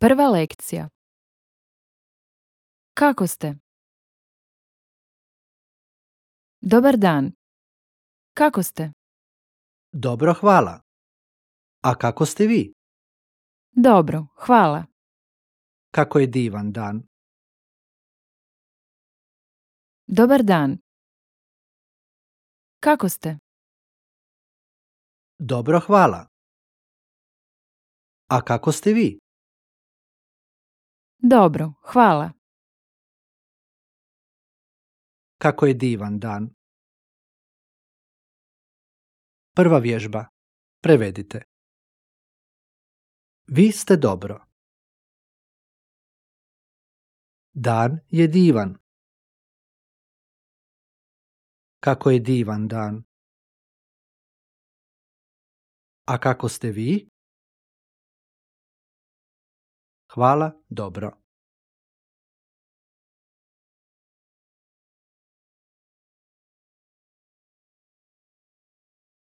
Prva lekcija. Kako ste? Dobar dan. Kako ste? Dobro, hvala. A kako ste vi? Dobro, hvala. Kako je divan dan. Dobar dan. Kako ste? Dobro, hvala. A kako ste vi? Dobro, hvala. Kako je divan dan. Prva vježba. Prevedite. Vi ste dobro. Dan je divan. Kako je divan dan. A kako ste vi? Hvala, dobro.